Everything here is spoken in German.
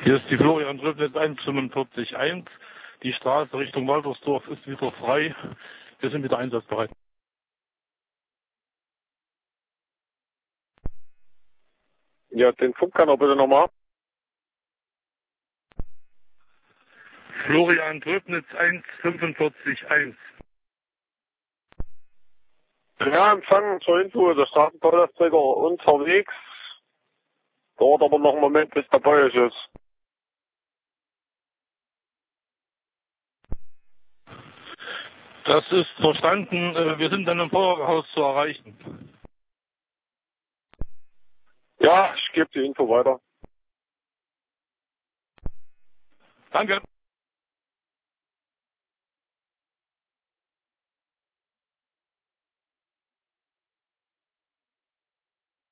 Hier ist die Florian Dröbnitz 145.1. Die Straße Richtung Waltersdorf ist wieder frei. Wir sind wieder einsatzbereit. Ja, den Funkkanal bitte nochmal. Florian Dröbnitz 145.1. Ja, Empfang zur Info, der Straßenbaulastträger unterwegs. Dauert aber noch einen Moment, bis der bei euch ist. Das ist verstanden. Wir sind dann im Feuerwehrhaus zu erreichen. Ja, ich gebe die Info weiter. Danke.